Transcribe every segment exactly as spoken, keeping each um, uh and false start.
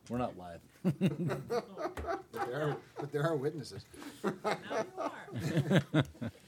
We're not live. But there are, but there are witnesses. Now you are.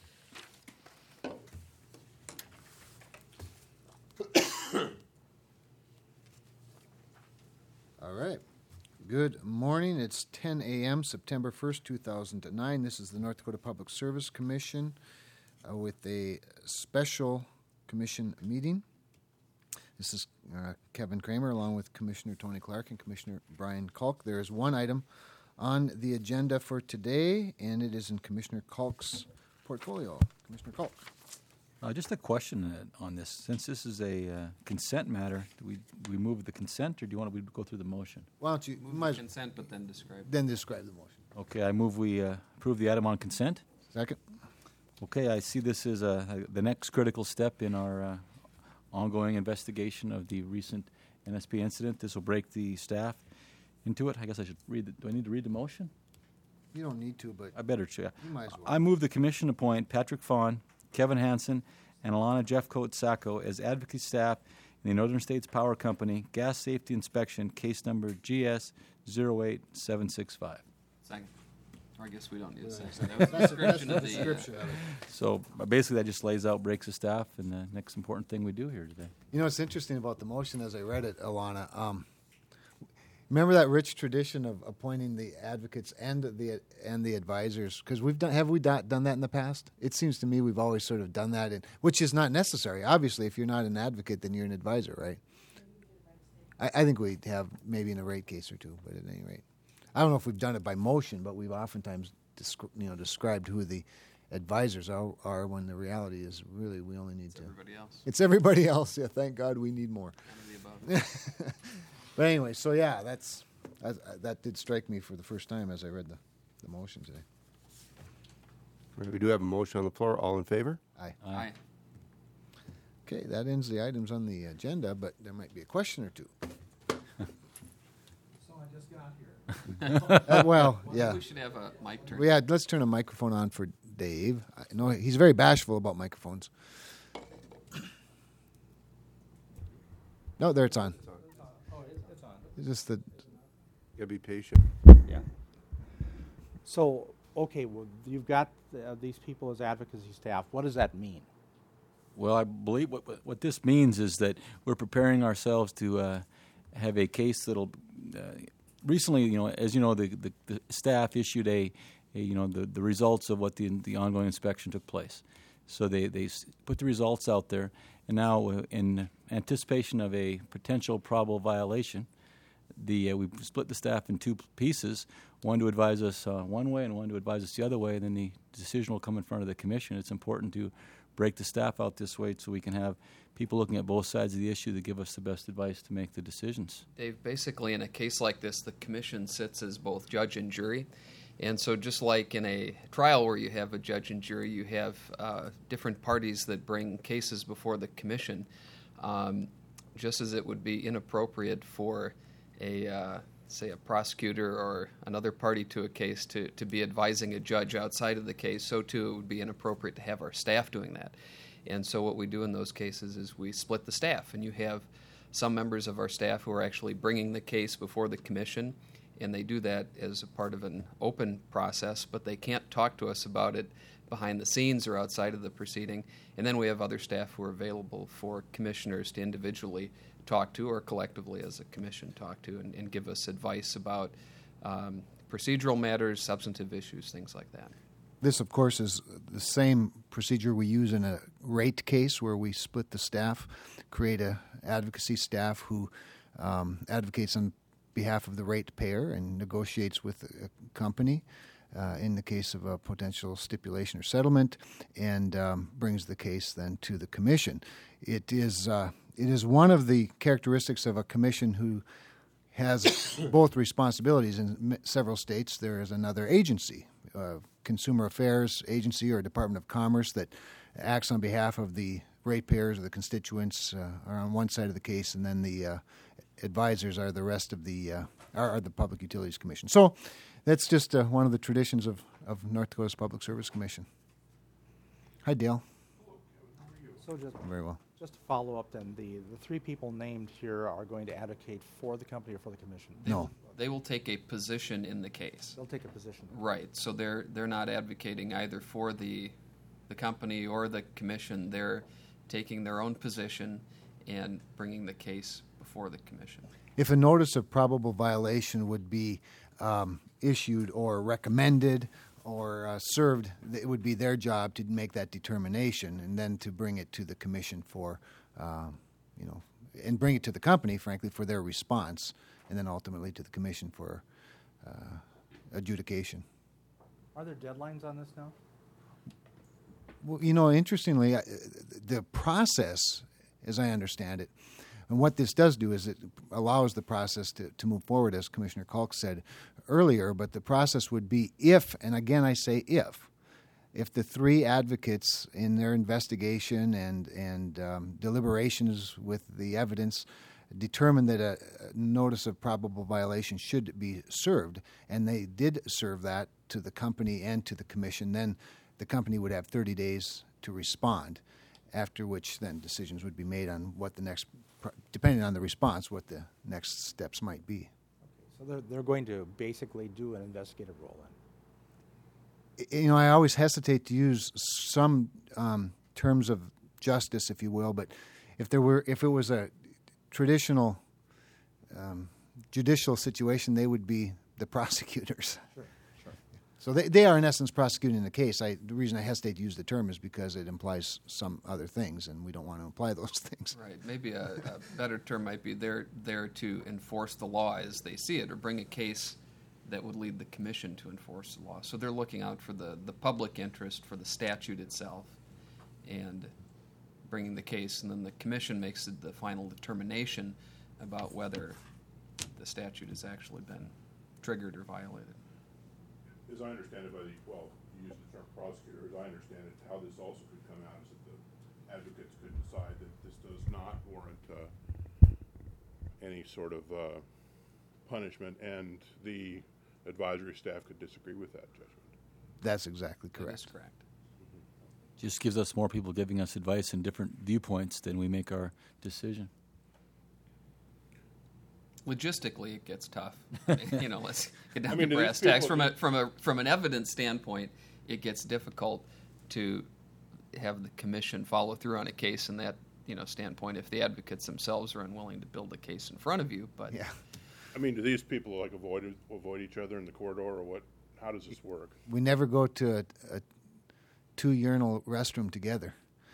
All right. Good morning. It's ten a.m., September first, two thousand nine. This is the North Dakota Public Service Commission uh, with a special commission meeting. This is uh, Kevin Kramer along with Commissioner Tony Clark and Commissioner Brian Kalk. There is one item on the agenda for today, and it is in Commissioner Kalk's portfolio. Commissioner Kalk. Uh, just a question uh, on this. Since this is a uh, consent matter, do we do we move the consent, or do you want to go through the motion? Why don't you, you Move might the consent, but then describe. then describe the motion. Okay, I move we uh, approve the item on consent. Second. Okay, I see this as uh, the next critical step in our uh, ongoing investigation of the recent N S P incident. This will break the staff into it. I guess I should read the, do I need to read the motion? You don't need to, but I better check. you might as well. I move the commission appoint Patrick Fawn, Kevin Hansen, and Alana Jeffcoat Sacco as advocacy staff in the Northern States Power Company Gas Safety Inspection, case number G S zero eight seven six five. Second. Or I guess we don't need a Yeah, second. That's That was a the- that's description the of the. uh, description of it. So uh, basically, that just lays out, breaks the staff, and the next important thing we do here today. You know, what's interesting about the motion as I read it, Alana, um, remember that rich tradition of appointing the advocates and the and the advisors? Because we've done, have we do, done that in the past? It seems to me we've always sort of done that, in, which is not necessary. Obviously, if you're not an advocate, then you're an advisor, right? I, I think we have maybe in a rate case or two, but at any rate, I don't know if we've done it by motion, but we've oftentimes descri- you know described who the advisors are, are when the reality is really we only need It's to. everybody else. It's everybody else. Yeah, thank God we need more. None of the above. But anyway, so yeah, that's that, that did strike me for the first time as I read the, the motion today. We do have a motion on the floor. All in favor? Aye. Aye. Okay, that ends the items on the agenda, but there might be a question or two. So I just got here. Uh, well, Well, yeah. We should have a mic turn. We had, let's turn a microphone on for Dave. I know he's very bashful about microphones. No, there it's on. Oh, it's, it's on. It's just the You gotta be patient. Yeah. So, okay, well, you've got uh, these people as advocacy staff. What does that mean? Well, I believe what, what what this means is that we're preparing ourselves to uh, have a case that'll. Uh, recently, you know, as you know, the, the, the staff issued a, a, you know, the, the results of what the the ongoing inspection took place. So they they s- put the results out there, and now uh, in anticipation of a potential probable violation, the uh, we split the staff in two p- pieces. One to advise us uh, one way, and one to advise us the other way. And then the decision will come in front of the commission. It's important to break the staff out this way so we can have people looking at both sides of the issue that give us the best advice to make the decisions. Dave, basically in a case like this, the commission sits as both judge and jury. And so just like in a trial where you have a judge and jury, you have uh, different parties that bring cases before the commission, um, just as it would be inappropriate for a, uh, say, a prosecutor or another party to a case to, to be advising a judge outside of the case, so too it would be inappropriate to have our staff doing that. And so what we do in those cases is we split the staff, and you have some members of our staff who are actually bringing the case before the commission, and they do that as a part of an open process, but they can't talk to us about it behind the scenes or outside of the proceeding. And then we have other staff who are available for commissioners to individually talk to or collectively as a commission talk to and, and give us advice about um, procedural matters, substantive issues, things like that. This, of course, is the same procedure we use in a rate case where we split the staff, create a advocacy staff who um, advocates on behalf of the ratepayer and negotiates with a company uh, in the case of a potential stipulation or settlement, and um, brings the case then to the commission. It is uh, it is one of the characteristics of a commission who has both responsibilities. In m- several states, there is another agency, uh, Consumer Affairs Agency or Department of Commerce, that acts on behalf of the ratepayers or the constituents uh, are on one side of the case, and then the uh, advisors are the rest of the uh, are, are the Public Utilities Commission. So that's just uh, one of the traditions of, of North Dakota's Public Service Commission. Hi, Dale. So just Very well. Just to follow up then, the, the three people named here are going to advocate for the company or for the commission? They No. will, they will take a position in the case. They'll take a position. Right. So they're they're not advocating either for the the company or the commission. They're taking their own position and bringing the case before the commission. If a notice of probable violation would be um, issued or recommended or uh, served, it would be their job to make that determination and then to bring it to the commission for, um, you know, and bring it to the company, frankly, for their response, and then ultimately to the commission for uh, adjudication. Are there deadlines on this now? Well, you know, interestingly, I- the process, as I understand it, and what this does do is it allows the process to, to move forward, as Commissioner Kalk said earlier, but the process would be if, and again I say if, if the three advocates in their investigation and, and um, deliberations with the evidence determined that a, a notice of probable violation should be served, and they did serve that to the company and to the commission, then the company would have thirty days to respond, after which then decisions would be made on what the next, depending on the response, what the next steps might be. So they're, they're going to basically do an investigative role then? You know, I always hesitate to use some um, terms of justice, if you will, but if there were, if it was a traditional um, judicial situation, they would be the prosecutors. Sure, sure. So they, they are, in essence, prosecuting the case. I, the reason I hesitate to use the term is because it implies some other things, and we don't want to imply those things. Right. Maybe a, a better term might be they're there to enforce the law as they see it, or bring a case that would lead the commission to enforce the law. So they're looking out for the, the public interest, for the statute itself, and bringing the case, and then the commission makes the, the final determination about whether the statute has actually been triggered or violated. As I understand it, by the, well, you use the term prosecutor, as I understand it, how this also could come out is that the advocates could decide that this does not warrant uh, any sort of uh, punishment, and the advisory staff could disagree with that judgment. That's exactly That is correct. correct. Just gives us more people giving us advice and different viewpoints, then we make our decision. Logistically, it gets tough. you know, let's get down I mean, to do brass these tacks. people- From a from a from an evidence standpoint, it gets difficult to have the commission follow through on a case in that you know standpoint if the advocates themselves are unwilling to build a case in front of you. But Yeah. I mean, do these people like avoid avoid each other in the corridor, or what? How does this work? We never go to a, a two-urinal restroom together.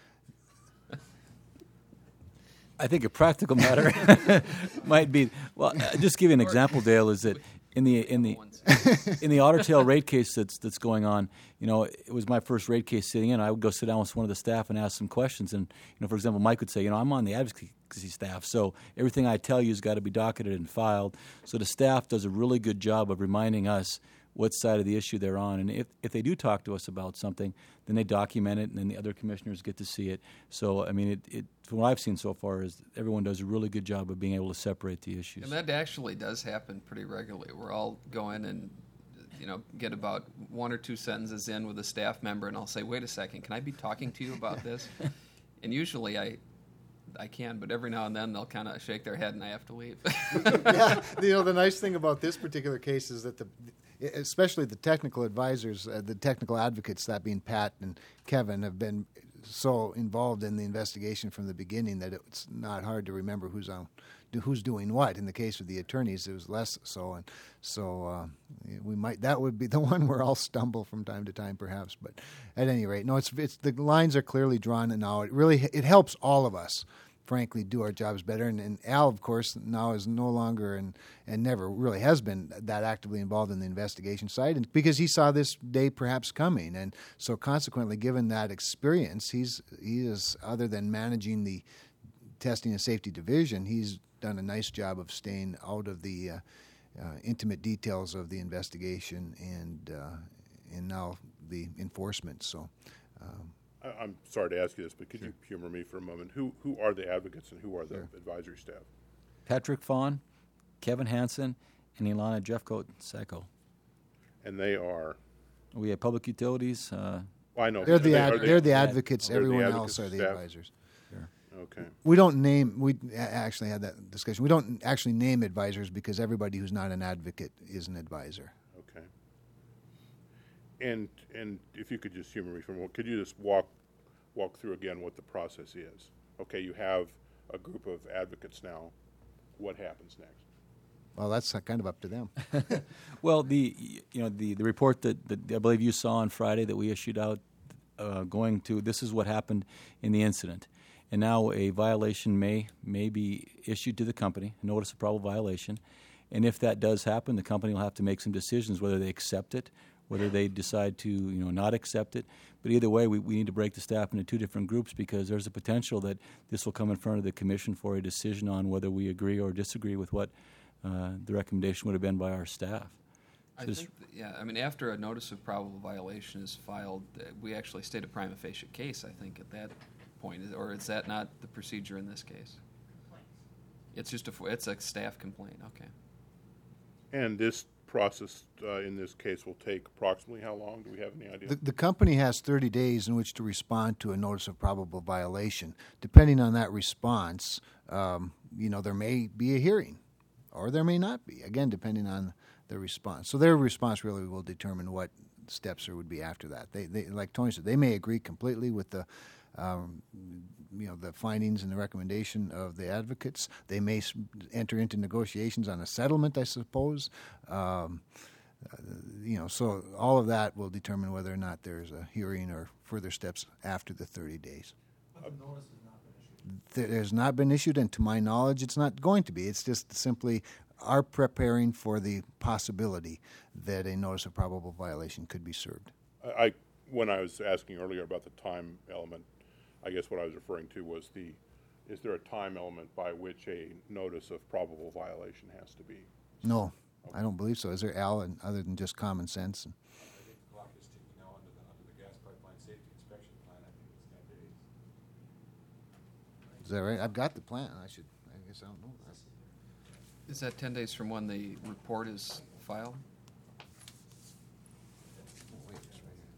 I think a practical matter might be, well, uh, just give you an example, Dale, is that in the in the in the Otter Tail rate case that's that's going on, you know, it was my first rate case sitting in. I would go sit down with one of the staff and ask some questions. And, you know, for example, Mike would say, you know, I'm on the advocacy staff, so everything I tell you has got to be docketed and filed. So the staff does a really good job of reminding us what side of the issue they're on. And if, if they do talk to us about something, then they document it, and then the other commissioners get to see it. So, I mean, it, it from what I've seen so far is everyone does a really good job of being able to separate the issues. And that actually does happen pretty regularly. We're all going and, you know, get about one or two sentences in with a staff member, and I'll say, wait a second, can I be talking to you about this? And usually I I can, but every now and then they'll kind of shake their head and I have to leave. Yeah, you know, the nice thing about this particular case is that the, especially the technical advisors, uh, the technical advocates, that being Pat and Kevin, have been so involved in the investigation from the beginning that it's not hard to remember who's on, who's doing what. In the case of the attorneys, it was less so, and so uh, we might that would be the one where I'll stumble from time to time, perhaps. But at any rate, no, it's it's the lines are clearly drawn, and now it really it helps all of us, frankly, do our jobs better. And, and Al, of course, now is no longer and, and never really has been that actively involved in the investigation side, and because he saw this day perhaps coming. And so consequently, given that experience, he's he is, other than managing the testing and safety division, he's done a nice job of staying out of the uh, uh, intimate details of the investigation and, uh, and now the enforcement. So um, I, I'm sorry to ask you this, but could you humor me for a moment? Who who are the advocates and who are the advisory staff? Patrick Fawn, Kevin Hansen, and Ilana Jeffcoat Sacco. And they are. We have public utilities. Uh, Well, I know they're the are ad, they- they're the ad- advocates. they're the Everyone advocates else are the staff? advisors. Okay. We don't name, we a- actually had that discussion. We don't actually name advisors because everybody who's not an advocate is an advisor. Okay. And, and if you could just humor me for a moment, could you just walk, walk through again what the process is? Okay, you have a group of advocates now. What happens next? Well, that's uh, kind of up to them. Well, the you know the, the report that, that I believe you saw on Friday that we issued out, uh, going to this is what happened in the incident, and now a violation may may be issued to the company, a notice of probable violation, and if that does happen, the company will have to make some decisions whether they accept it, whether they decide to you know not accept it. But either way, we, we need to break the staff into two different groups because there's a potential that this will come in front of the commission for a decision on whether we agree or disagree with what uh, the recommendation would have been by our staff. I So this- think, that- yeah, I mean, after a notice of probable violation is filed, uh, we actually state a prima facie case, I think, at that point. Is- Or is that not the procedure in this case? It's just a, f- it's a staff complaint, okay. And this process, uh, in this case, will take approximately how long? Do we have any idea? The, the company has thirty days in which to respond to a notice of probable violation. Depending on that response, um, you know, there may be a hearing, or there may not be. Again, depending on the response. So their response really will determine what steps there would be after that. They, they like Tony said, they may agree completely with the, um, you know, the findings and the recommendation of the advocates. They may s- enter into negotiations on a settlement, I suppose. Um, uh, you know, so all of that will determine whether or not there's a hearing or further steps after the thirty days. There has not been issued, and to my knowledge, it's not going to be. It's just simply are preparing for the possibility that a notice of probable violation could be served. I, I- when I was asking earlier about the time element, I guess what I was referring to was the, is there a time element by which a notice of probable violation has to be? No, I don't believe so. Is there, Al, and other than just common sense? I think the clock is ticking now under the, under the gas pipeline safety inspection plan. I think it's ten days. Is that right? I've got the plan. I should, I guess I don't know that. Is that ten days from when the report is filed? Oh, wait, it's right here.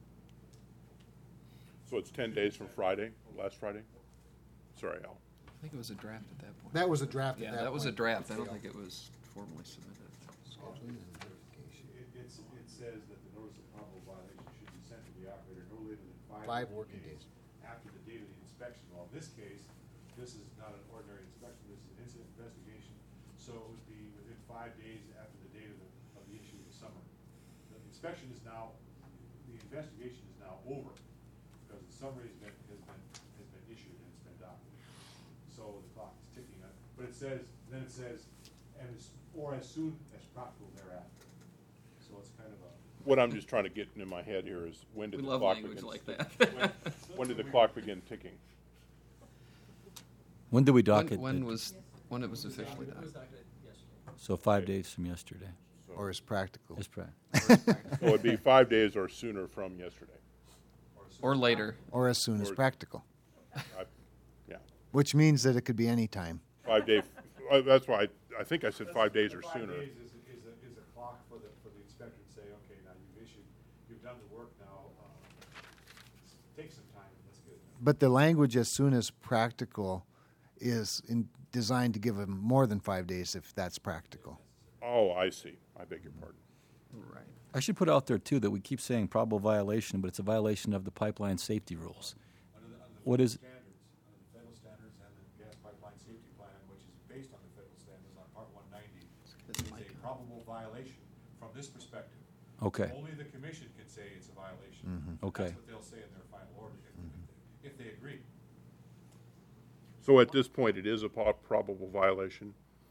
So it's ten days from Friday, last Friday? Sorry, Al. I think it was a draft at that point. That was a draft Yeah, at that that was a point. draft. I don't think it was formally submitted. It, it's, it says that the notice of probable violation should be sent to the operator no later than five. Five working days. After the date of the inspection. Well, in this case, this is not an ordinary inspection, this is an incident investigation, so it would be within five days after the date of the, of the issue of the summary. The inspection is now, the investigation is now over, because the summary has been, has been, has been issued and it's been docketed. So the clock is ticking on, but it says, then it says, and as, or as soon as practical thereafter. So it's kind of a. What I'm just trying to get in my head here is when did We the love clock language begin? like that. when, when did the clock begin ticking? When did we When, dock it? when was, when it was officially done? So five days from yesterday. Or is practical. That's right. So it'd be five days or sooner from yesterday. Or later. Or as soon as Or- practical, I, yeah, which means that it could be any time. five day. Uh, that's why I, I think I said five days or Five sooner. days is, is a, is a clock for the, for the inspector to say, okay, now you've issued, you've done the work now, uh, take some time, that's good. But the language as soon as practical is in, designed to give them more than five days if that's practical. Oh, I see. I beg your pardon. Right. I should put out there too that we keep saying probable violation, but it's a violation of the pipeline safety rules. Under the, under the What federal is- standards, under the federal standards and the gas pipeline safety plan, which is based on the federal standards on part one ninety, This it's mic a on. probable violation from this perspective. Okay. Only the commission can say it's a violation. Mm-hmm. Okay. That's what they'll say in their final order, if, if, if they agree. So at this point, it is a po- probable violation.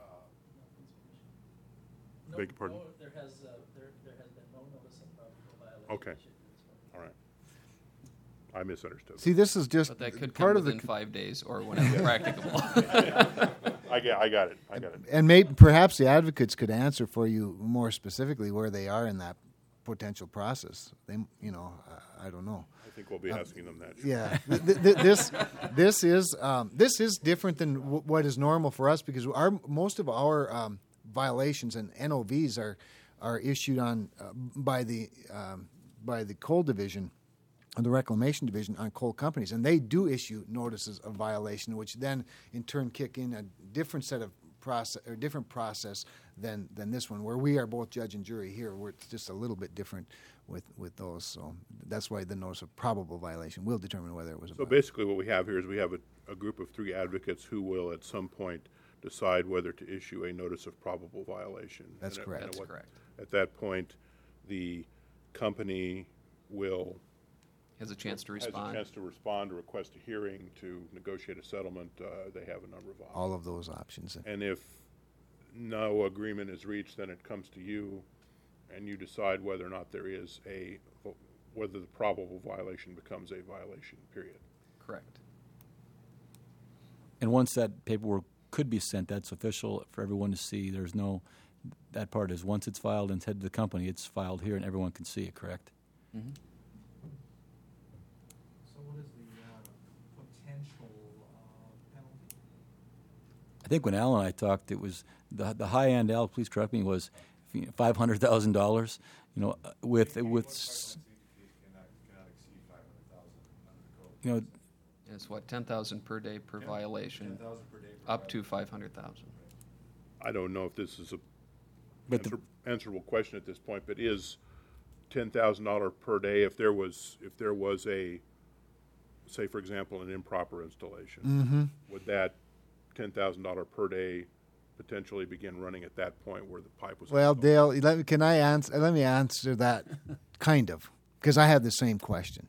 No, Beg your pardon? no, there has, uh, there, there has been no notice of probable violation. Okay. issued to this one. All right. I misunderstood. See, this is just But that could part come of the. within five days or whenever practicable. I get, I got it. I got it. And maybe perhaps the advocates could answer for you more specifically where they are in that potential process. They, you know, I, I don't know. I think we'll be asking them that. Yeah, th- th- this this is um, this is different than w- what is normal for us because our most of our um, violations and N O Vs are are issued on uh, by the um, by the coal division of the Reclamation Division on coal companies, and they do issue notices of violation, which then in turn kick in a different set of process or different process than than this one, where we are both judge and jury. Here, where it's just a little bit different with with those. So that's why the notice of probable violation will determine whether it was a So violation. basically what we have here is we have a, a group of three advocates who will at some point decide whether to issue a notice of probable violation. That's And at- correct. and at That's what- correct. At that point, the company will Has a chance to has a respond. chance to respond, to request a hearing, to negotiate a settlement. Uh, they have a number of options. All of those options. And if no agreement is reached, then it comes to you, and you decide whether or not there is a, whether the probable violation becomes a violation, period. Correct. And once that paperwork could be sent, that's official for everyone to see. There's no, that part is once it's filed and it's headed to the company, it's filed here and everyone can see it, correct? Mm-hmm. So what is the uh, potential uh, penalty? I think when Al and I talked, it was, the the high end, Al, please correct me, was five hundred thousand dollars, you know, uh, with, with, s- Cannot, cannot exceed five hundred thousand under the code. you know, It's what, ten thousand per day per violation, Ten thousand per day per up to violation. five hundred thousand. I don't know if this is a But the- answer, answerable question at this point, but is ten thousand dollar per day if there was if there was a, say for example, an improper installation, Mm-hmm. would that ten thousand dollar per day potentially begin running at that point where the pipe was? Well, installed? Dale, let me, can I answer? Let me answer that, kind of, because I have the same question.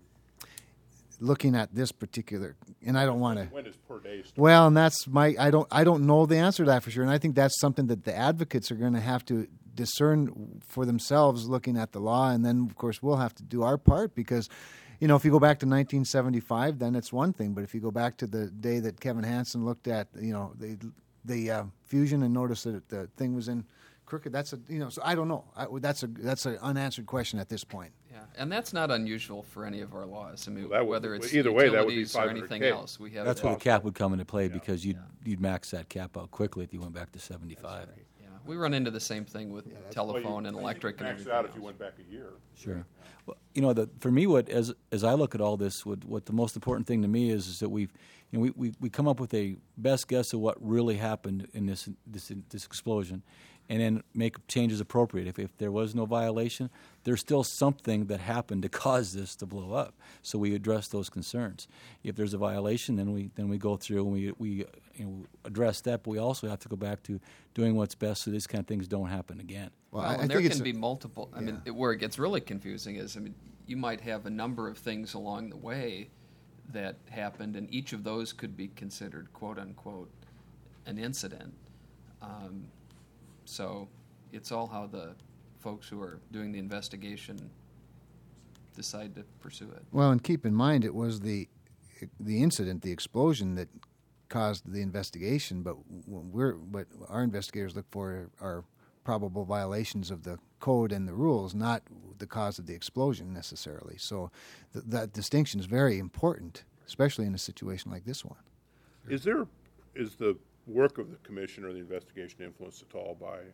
Looking at this particular, and I don't want to. When does per day start? Well, and that's my. I don't. I don't know the answer to that for sure, and I think that's something that the advocates are going to have to discern for themselves, looking at the law, and then of course we'll have to do our part because, you know, if you go back to nineteen seventy-five, then it's one thing, but if you go back to the day that Kevin Hansen looked at, you know, the the uh, fusion and noticed that the thing was in crooked, that's a, you know, so I don't know. I, that's a that's an unanswered question at this point. Yeah, and that's not unusual for any of our laws. I mean, Well, that would- whether it's either way, that would be utilities or anything 500K. else, we have. that's that. where the cap would come into play because you'd, you'd max that cap out quickly if you went back to seventy-five. Yeah, we run into the same thing with Yeah, that's- Well, you- telephone and you electric could and max everything it out else. if you went back a year. Sure. Well, you know, the, for me, what as as I look at all this, what, what the most important thing to me is, is that we've, you know, we, we, we come up with a best guess of what really happened in this this this explosion, and then make changes appropriate. If if there was no violation, there's still something that happened to cause this to blow up. So we address those concerns. If there's a violation, then we then we go through and we we you know, address that. But we also have to go back to doing what's best so these kind of things don't happen again. Well, Well, I, I and there think can it's a- be multiple. I mean, yeah. it, where it gets really confusing is, I mean, you might have a number of things along the way that happened, and each of those could be considered "quote unquote" an incident. Um, so, it's all how the folks who are doing the investigation decide to pursue it. Well, and keep in mind, it was the the incident, the explosion, that caused the investigation. But what we're what our investigators look for are probable violations of the code and the rules, not the cause of the explosion necessarily. So th- that distinction is very important, especially in a situation like this one. Is there, is the work of the commission or the investigation influenced at all by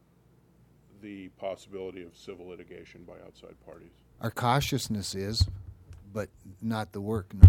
the possibility of civil litigation by outside parties? Our cautiousness is, but not the work. No.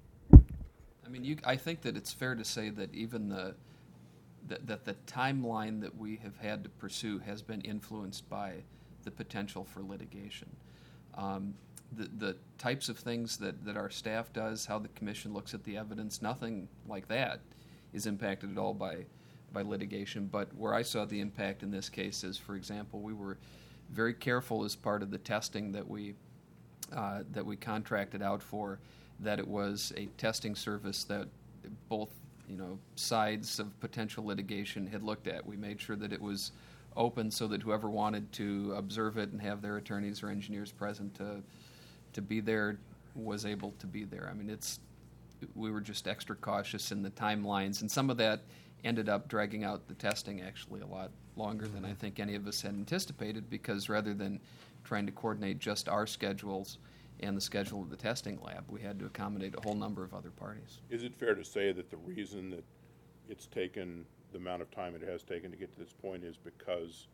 I mean, you, I think that it's fair to say that even the that, that the timeline that we have had to pursue has been influenced by the potential for litigation. Um, the, the types of things that, that our staff does, how the commission looks at the evidence, nothing like that is impacted at all by by litigation. But where I saw the impact in this case is, for example, we were very careful as part of the testing that we uh, that we contracted out for, that it was a testing service that both, you know, sides of potential litigation had looked at. We made sure that it was open so that whoever wanted to observe it and have their attorneys or engineers present to to be there was able to be there. I mean, it's we were just extra cautious in the timelines, and some of that ended up dragging out the testing actually a lot longer than I think any of us had anticipated, because rather than trying to coordinate just our schedules and the schedule of the testing lab, we had to accommodate a whole number of other parties. Is it fair to say that the reason that it's taken the amount of time it has taken to get to this point is because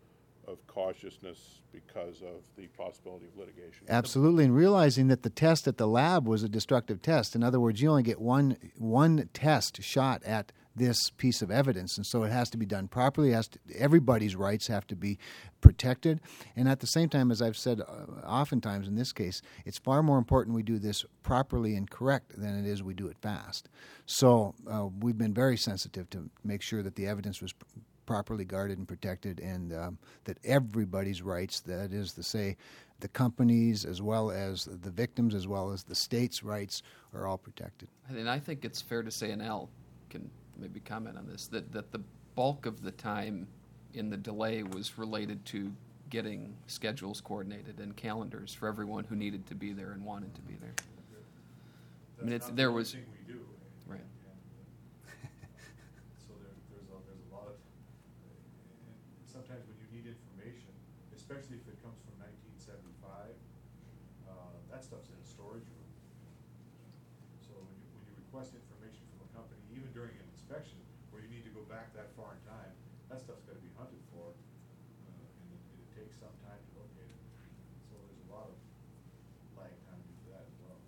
of cautiousness because of the possibility of litigation. Absolutely, and realizing that the test at the lab was a destructive test. In other words, you only get one one test shot at this piece of evidence, and so it has to be done properly. It has to, everybody's rights have to be protected, and at the same time, as I've said uh, oftentimes in this case, it's far more important we do this properly and correct than it is we do it fast. So uh, we've been very sensitive to make sure that the evidence was pr- properly guarded and protected, and um, that everybody's rights, that is to say, the companies as well as the victims as well as the state's rights, are all protected. And I think it's fair to say, and Al can maybe comment on this, that, that the bulk of the time in the delay was related to getting schedules coordinated and calendars for everyone who needed to be there and wanted to be there. I mean, it's, That's not there the only was thing we do. right. And, uh, so there, there's a, there's a lot of, and sometimes when you need information, especially if it comes from nineteen seventy-five, uh, that stuff's in a storage room. So when you, when you request information from a company, even during an inspection, where you need to go back that far in time, that stuff's gotta be hunted for, uh, and it, it takes some time to locate it. So there's a lot of lag time to do that as well.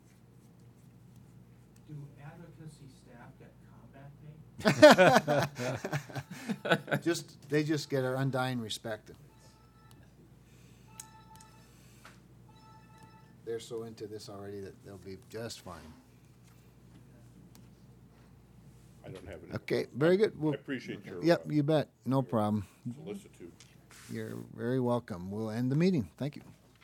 Do advocacy staff get combat pay? Just they just get our undying respect. They're so into this already that they'll be just fine. I don't have any. Okay, very good. I We'll, appreciate your yep, uh, you bet. No problem. solicitude. You're very welcome. We'll end the meeting. Thank you.